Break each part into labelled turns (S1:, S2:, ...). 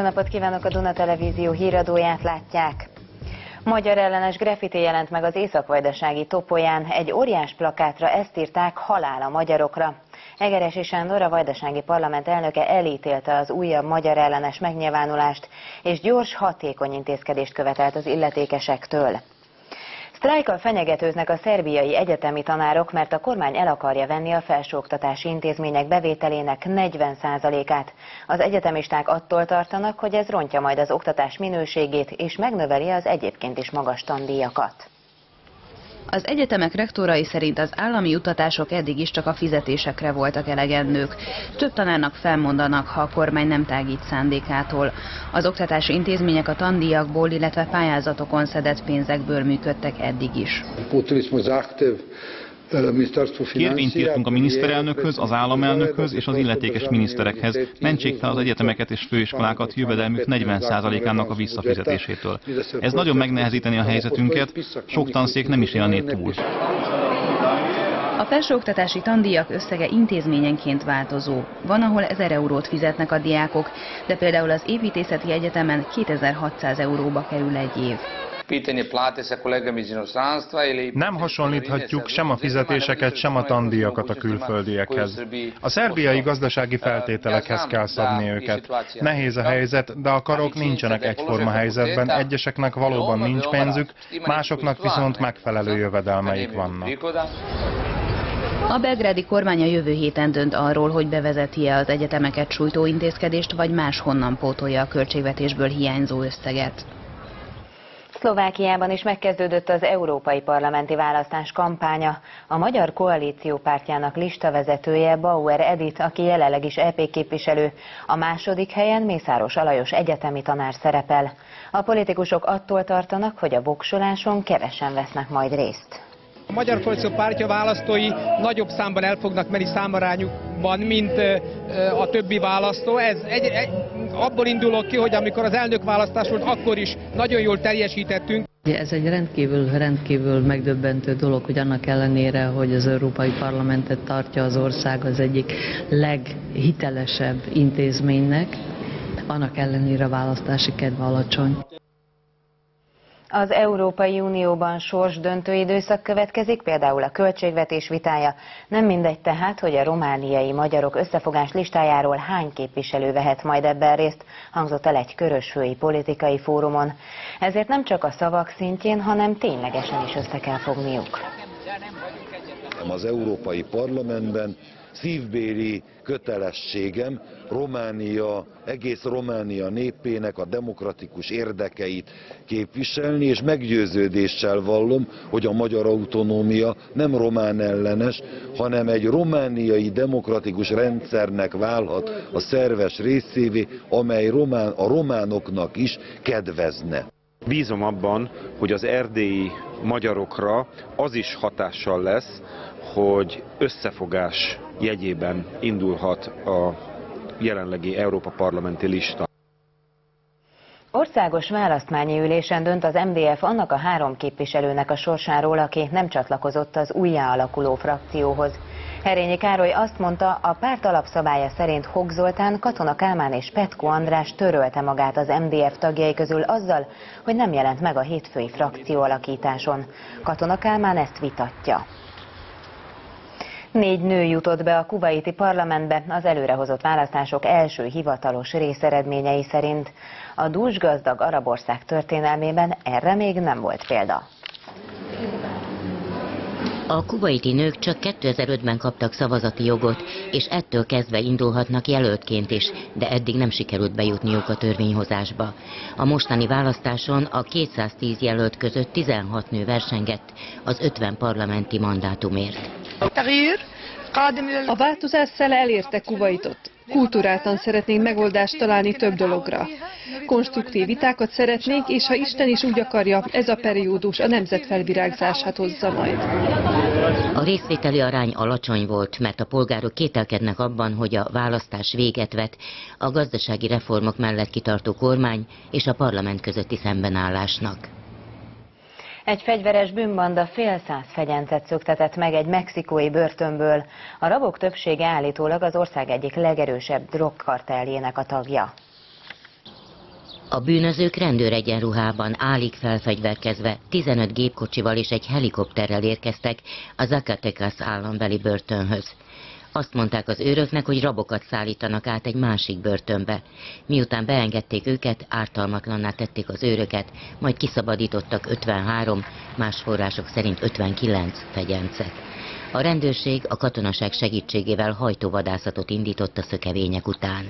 S1: napot kívánok, a Duna Televízió híradóját látják. Magyar ellenes graffiti jelent meg az észak-vajdasági Topolyán. Egy óriás plakátra ezt írták: halál a magyarokra. Egeresi Sándor, a vajdasági parlament elnöke elítélte az újabb magyar ellenes megnyilvánulást, és gyors, hatékony intézkedést követelt az illetékesektől. Sztrájkkal fenyegetőznek a szerbiai egyetemi tanárok, mert a kormány el akarja venni a felsőoktatási intézmények bevételének 40%-át. Az egyetemisták attól tartanak, hogy ez rontja majd az oktatás minőségét, és megnöveli az egyébként is magas tandíjakat.
S2: Az egyetemek rektorai szerint az állami juttatások eddig is csak a fizetésekre voltak elegendők. Több tanárnak felmondanak, ha a kormány nem tágít szándékától. Az oktatási intézmények a tandíjakból, illetve pályázatokon szedett pénzekből működtek eddig is.
S3: Kérvényt írtunk a miniszterelnökhöz, az államelnökhöz és az illetékes miniszterekhez. Mentsék fel az egyetemeket és főiskolákat jövedelmük 40%-ának a visszafizetésétől. Ez nagyon megnehezíteni a helyzetünket, sok tanszék nem is élné túl.
S2: A felsőoktatási tandíjak összege intézményenként változó. Van, ahol 1000 eurót fizetnek a diákok, de például az építészeti egyetemen 2600 euróba kerül egy év.
S4: Nem hasonlíthatjuk sem a fizetéseket, sem a tandíjakat a külföldiekhez. A szerbiai gazdasági feltételekhez kell szabni őket. Nehéz a helyzet, de a karok nincsenek egyforma helyzetben, egyeseknek valóban nincs pénzük, másoknak viszont megfelelő jövedelmeik vannak.
S2: A belgrádi kormány a jövő héten dönt arról, hogy bevezeti-e az egyetemeket sújtó intézkedést, vagy máshonnan pótolja a költségvetésből hiányzó összeget.
S1: Szlovákiában is megkezdődött az európai parlamenti választás kampánya. A Magyar Koalíció pártjának listavezetője Bauer Edith, aki jelenleg is EP képviselő. A második helyen Mészáros Alajos egyetemi tanár szerepel. A politikusok attól tartanak, hogy a voksoláson kevesen vesznek majd részt.
S5: A Magyar Koalíció pártja választói nagyobb számban el fognak menni számarányukban, mint a többi választó. Abból indulok ki, hogy amikor az elnökválasztás volt, akkor is nagyon jól teljesítettünk.
S6: Ez egy rendkívül megdöbbentő dolog, hogy annak ellenére, hogy az Európai Parlamentet tartja az ország az egyik leghitelesebb intézménynek, annak ellenére a választási kedve alacsony.
S1: Az Európai Unióban sorsdöntő időszak következik, például a költségvetés vitája. Nem mindegy tehát, hogy a romániai magyarok összefogás listájáról hány képviselő vehet majd ebben részt, hangzott el egy körösfői politikai fórumon. Ezért nem csak a szavak szintjén, hanem ténylegesen is össze kell fogniuk.
S7: Az Európai Parlamentben szívbéli kötelességem egész Románia népének a demokratikus érdekeit képviselni, és meggyőződéssel vallom, hogy a magyar autonómia nem román ellenes, hanem egy romániai demokratikus rendszernek válhat a szerves részévé, amely a románoknak is kedvezne.
S8: Bízom abban, hogy az erdélyi magyarokra az is hatással lesz, hogy összefogás jegyében indulhat a jelenlegi Európa Parlamenti lista.
S1: Országos választmányi ülésen dönt az MDF annak a 3 képviselőnek a sorsáról, aki nem csatlakozott az újjáalakuló frakcióhoz. Herényi Károly azt mondta, a párt alapszabálya szerint Hok Zoltán, Katona Kálmán és Petko András törölte magát az MDF tagjai közül azzal, hogy nem jelent meg a hétfői frakcióalakításon. Katona Kálmán ezt vitatja. 4 nő jutott be a kuvaiti parlamentbe az előrehozott választások első hivatalos részeredményei szerint. A dúsgazdag arab ország történelmében erre még nem volt példa.
S9: A kuvaiti nők csak 2005-ben kaptak szavazati jogot, és ettől kezdve indulhatnak jelöltként is, de eddig nem sikerült bejutniuk a törvényhozásba. A mostani választáson a 210 jelölt között 16 nő versengett az 50 parlamenti mandátumért.
S10: A változás szele elérte Kuvaitot. Kulturáltan szeretnénk megoldást találni több dologra. Konstruktív vitákat szeretnénk, és ha Isten is úgy akarja, ez a periódus a nemzet felvirágzását hozza majd.
S9: A részvételi arány alacsony volt, mert a polgárok kételkednek abban, hogy a választás véget vet a gazdasági reformok mellett kitartó kormány és a parlament közötti szembenállásnak.
S1: Egy fegyveres bűnbanda fél száz fegyencet szöktetett meg egy mexikói börtönből. A rabok többsége állítólag az ország egyik legerősebb drogkarteljének a tagja.
S9: A bűnözők rendőregyenruhában állig felfegyverkezve 15 gépkocsival és egy helikopterrel érkeztek a Zacatecas állambeli börtönhöz. Azt mondták az őröknek, hogy rabokat szállítanak át egy másik börtönbe. Miután beengedték őket, ártalmatlanná tették az őröket, majd kiszabadítottak 53, más források szerint 59 fegyencet. A rendőrség a katonaság segítségével hajtóvadászatot indított a szökevények után.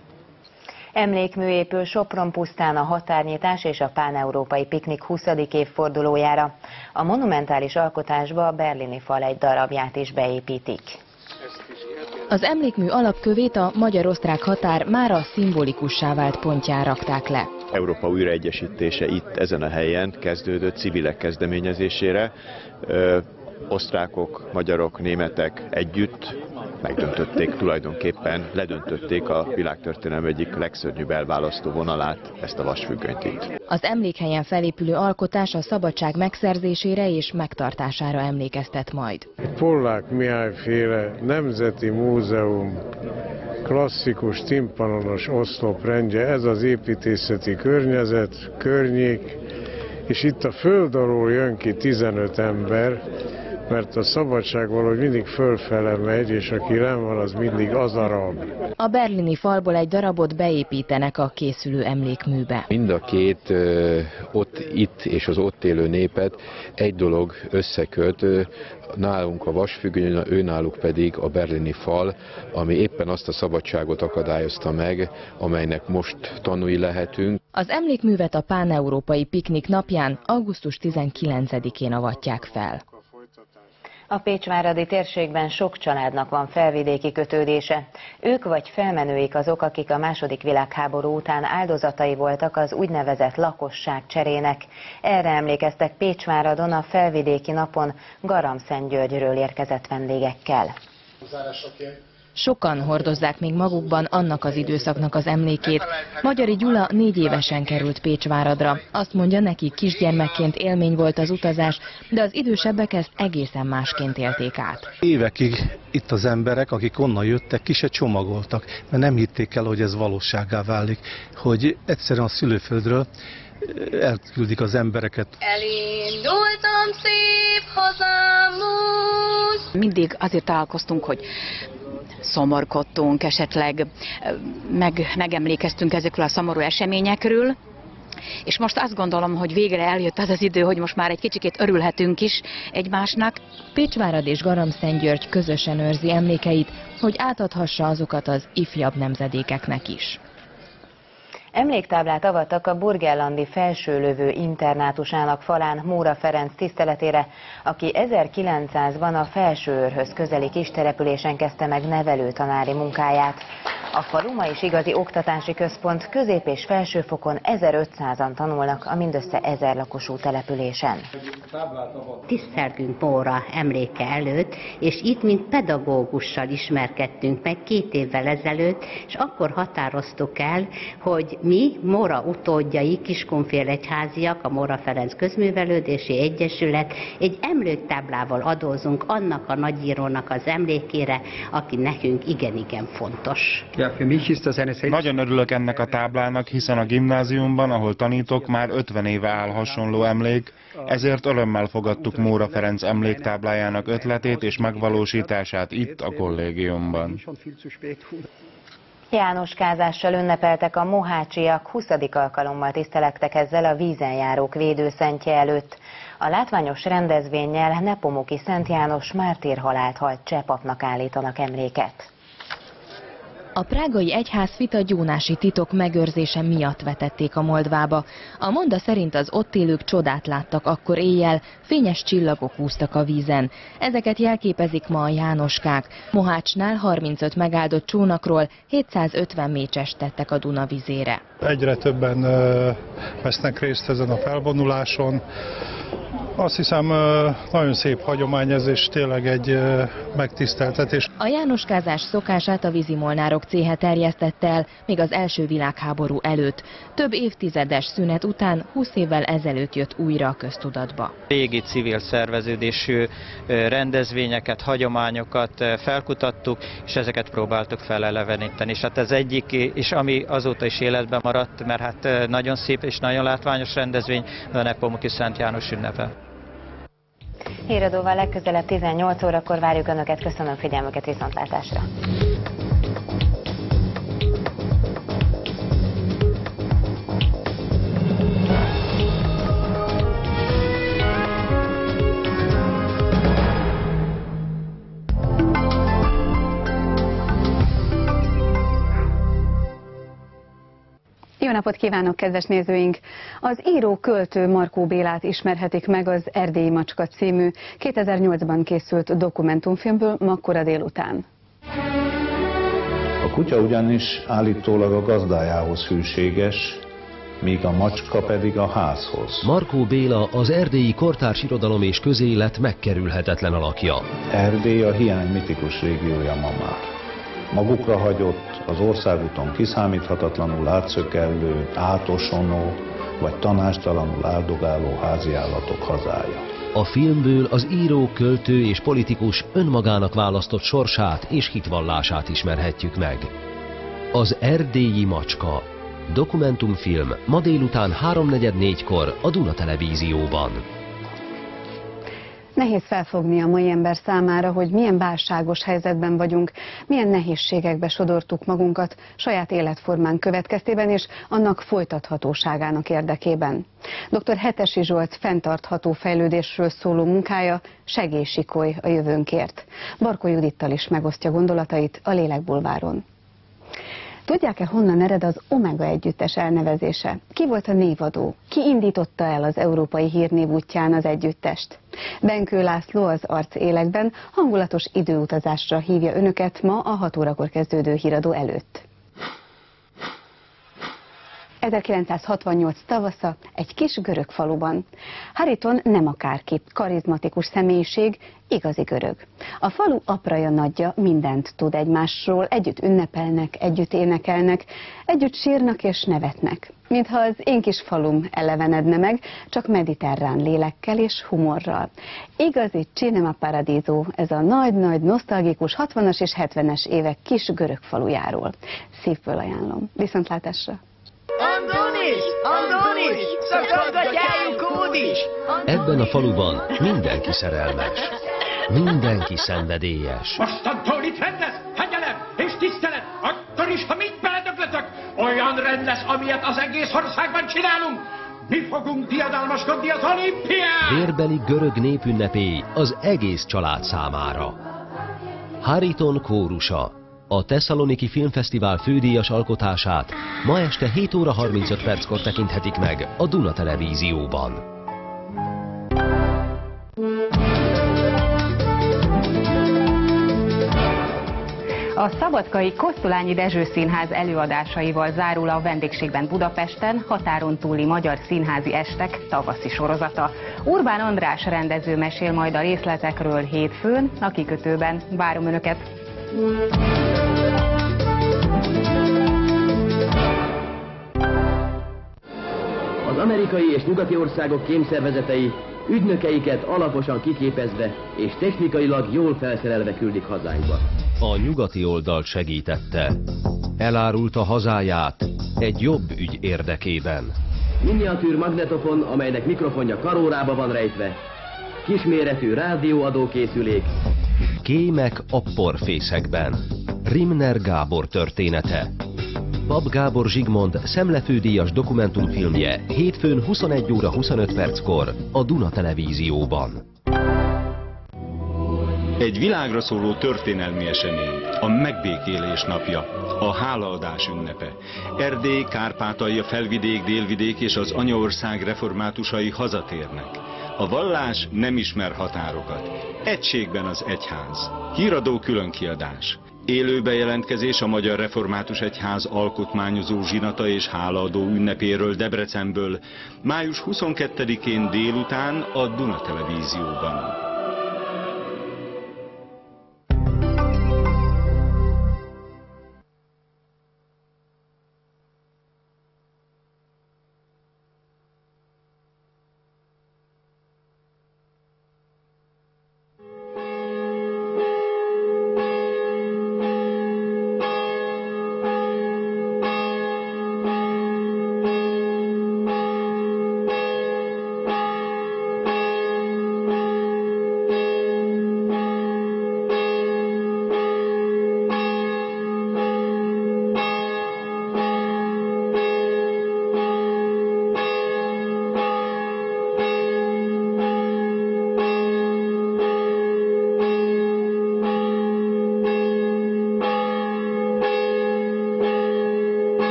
S1: Emlékmű épül Sopron-Pusztán a határnyitás és a páneurópai piknik 20. évfordulójára. A monumentális alkotásba a berlini fal egy darabját is beépítik.
S11: Az emlékmű alapkövét a magyar-osztrák határ mára szimbolikussá vált pontján rakták le.
S12: Európa újraegyesítése itt ezen a helyen kezdődött civilek kezdeményezésére. Osztrákok, magyarok, németek együtt megdöntötték, tulajdonképpen ledöntötték a világtörténelem egyik legszörnyűbb elválasztó vonalát, ezt a vasfüggönyt itt.
S11: Az emlékhelyen felépülő alkotás a szabadság megszerzésére és megtartására emlékeztet majd.
S13: Pollák Mihály-féle Nemzeti Múzeum klasszikus timpanonos oszloprendje, ez az építészeti környék, és itt a föld alól jön ki 15 ember, mert a szabadság valahogy mindig fölfele megy, és aki nem van, az mindig az a rab.
S11: A berlini falból egy darabot beépítenek a készülő emlékműbe.
S14: Mind a két itt és az ott élő népet egy dolog összeköt, nálunk a vasfüggöny, őnáluk pedig a berlini fal, ami éppen azt a szabadságot akadályozta meg, amelynek most tanúi lehetünk.
S11: Az emlékművet a páneurópai piknik napján, augusztus 19-én avatják fel.
S1: A pécsváradi térségben sok családnak van felvidéki kötődése. Ők vagy felmenőik azok, akik a II. Világháború után áldozatai voltak az úgynevezett lakosságcserének. Erre emlékeztek Pécsváradon a felvidéki napon Garamszentgyörgyről érkezett vendégekkel.
S11: Sokan hordozzák még magukban annak az időszaknak az emlékét. Magyari Gyula 4 évesen került Pécsváradra. Azt mondja, neki kisgyermekként élmény volt az utazás, de az idősebbek ezt egészen másként élték át.
S15: Évekig itt az emberek, akik onnan jöttek, ki se csomagoltak, mert nem hitték el, hogy ez valósággá válik, hogy egyszerűen a szülőföldről elküldik az embereket.
S16: Elindultam szép hazámhoz. Mindig azért találkoztunk, hogy szomorkodtunk, esetleg megemlékeztünk ezekről a szomorú eseményekről, és most azt gondolom, hogy végre eljött az az idő, hogy most már egy kicsikét örülhetünk is egymásnak.
S11: Pécsvárad és Garamszentgyörgy közösen őrzi emlékeit, hogy átadhassa azokat az ifjabb nemzedékeknek is.
S1: Emléktáblát avattak a burgenlandi felsőlövő internátusának falán Móra Ferenc tiszteletére, aki 1900-ban a Felsőőrhöz közeli kistelepülésen kezdte meg nevelőtanári munkáját. A falu ma is igazi oktatási központ, közép- és felsőfokon 1500-an tanulnak a mindössze 1000 lakosú településen.
S17: Tisztelgünk Móra emléke előtt, és itt mint pedagógussal ismerkedtünk meg 2 évvel ezelőtt, és akkor határoztuk el, hogy mi, Móra utódjai, Kiskunfélegyháziak, a Móra Ferenc Közművelődési Egyesület egy emléktáblával adózunk annak a nagyírónak az emlékére, aki nekünk igen-igen fontos.
S4: Nagyon örülök ennek a táblának, hiszen a gimnáziumban, ahol tanítok, már 50 éve áll hasonló emlék, ezért örömmel fogadtuk Móra Ferenc emléktáblájának ötletét és megvalósítását itt a kollégiumban.
S1: Jánoskázással ünnepeltek a mohácsiak, 20. alkalommal tisztelektek ezzel a vízen járók védőszentje előtt. A látványos rendezvénnyel Nepomuki Szent János mártírhalált halt cseh papnak állítanak emléket.
S11: A prágai egyházfit a gyónási titok megőrzése miatt vetették a Moldvába. A monda szerint az ott élők csodát láttak akkor éjjel, fényes csillagok úsztak a vízen. Ezeket jelképezik ma a jánoskák. Mohácsnál 35 megáldott csónakról 750 mécsest tettek a Duna vizére.
S18: Egyre többen vesznek részt ezen a felvonuláson. Azt hiszem, nagyon szép hagyomány ez, és tényleg egy megtiszteltetés.
S11: A jánoskázás szokását a vízimolnárok céhe terjesztette el még az első világháború előtt. Több évtizedes szünet után 20 évvel ezelőtt jött újra a köztudatba.
S19: Régi civil szerveződésű rendezvényeket, hagyományokat felkutattuk, és ezeket próbáltuk feleleveníteni. És hát ez egyik, és ami azóta is életben maradt, mert hát nagyon szép és nagyon látványos rendezvény, a Nepomuki Szent János ünnepe.
S1: Híradóval legközelebb 18 órakor várjuk Önöket. Köszönöm figyelmüket, viszontlátásra!
S20: Jó napot kívánok, kedves nézőink! Az író-költő Markó Bélát ismerhetik meg az Erdélyi Macska című 2008-ban készült dokumentumfilmből ma kora délután.
S21: A kutya ugyanis állítólag a gazdájához hűséges, míg a macska pedig a házhoz.
S22: Markó Béla az erdélyi kortárs irodalom és közélet megkerülhetetlen alakja.
S21: Erdély a hiány mitikus régiója ma már. Magukra hagyott, az országúton kiszámíthatatlanul átszökellő, átosonó vagy tanástalanul áldogáló háziállatok hazája.
S22: A filmből az író, költő és politikus önmagának választott sorsát és hitvallását ismerhetjük meg. Az Erdélyi Macska. Dokumentumfilm ma délután 3:44-kor a Duna Televízióban.
S20: Nehéz felfogni a mai ember számára, hogy milyen válságos helyzetben vagyunk, milyen nehézségekbe sodortuk magunkat saját életformánk következtében és annak folytathatóságának érdekében. Dr. Hetesi Zsolt fenntartható fejlődésről szóló munkája Segélysikoly a jövőnkért. Barkó Judittal is megosztja gondolatait a Lélekbulváron. Tudják-e, honnan ered az Omega együttes elnevezése? Ki volt a névadó? Ki indította el az európai hírnév útján az együttest? Benkő László, az Arc Élekben hangulatos időutazásra hívja Önöket ma a 6 órakor kezdődő híradó előtt. 1968 tavasza egy kis görög faluban. Hariton nem akárki, karizmatikus személyiség, igazi görög. A falu apraja nagyja mindent tud egymásról, együtt ünnepelnek, együtt énekelnek, együtt sírnak és nevetnek. Mintha az én kis falum elevenedne meg, csak mediterrán lélekkel és humorral. Igazi cinema paradiso, ez a nagy-nagy, nosztalgikus 60-as és 70-es évek kis görög falujáról. Szívből ajánlom. Viszontlátásra!
S23: Andonis, szakodgatjájuk údis!
S22: Ebben a faluban mindenki szerelmes, mindenki szenvedélyes.
S23: Mostantól itt rend lesz, fegyelem és tisztelet, akkor is, ha mit beledöglötök, olyan rend lesz, amilyet az egész országban csinálunk. Mi fogunk diadalmaskodni az olimpián!
S22: Vérbeli görög népünnepély az egész család számára. Hariton kórusa. A Tesszaloniki Filmfesztivál fődíjas alkotását ma este 7 óra 35 perckor tekinthetik meg a Duna Televízióban.
S24: A szabadkai Kosztolányi Dezső Színház előadásaival zárul a vendégségben Budapesten határon túli magyar színházi estek tavaszi sorozata. Urbán András rendező mesél majd a részletekről hétfőn, a Kikötőben. Várom Önöket!
S25: Az amerikai és nyugati országok kémszervezetei ügynökeiket alaposan kiképezve és technikailag jól felszerelve küldik hazánkba.
S22: A nyugati oldal segítette. Elárulta hazáját egy jobb ügy érdekében.
S25: Miniatűr magnetofon, amelynek mikrofonja karórába van rejtve. Kisméretű rádióadókészülék.
S22: Kémek a porfészekben. Rimner Gábor története. Pap Gábor Zsigmond szemlefődíjas dokumentumfilmje hétfőn 21 óra 25 perckor a Duna Televízióban.
S26: Egy világra szóló történelmi esemény, a megbékélés napja, a hálaadás ünnepe. Erdély, Kárpátalja, Felvidék, Délvidék és az anyaország reformátusai hazatérnek. A vallás nem ismer határokat. Egységben az egyház. Híradó különkiadás. Élő bejelentkezés a Magyar Református Egyház alkotmányozó zsinata és hálaadó ünnepéről Debrecenből, május 22-én délután a Duna Televízióban.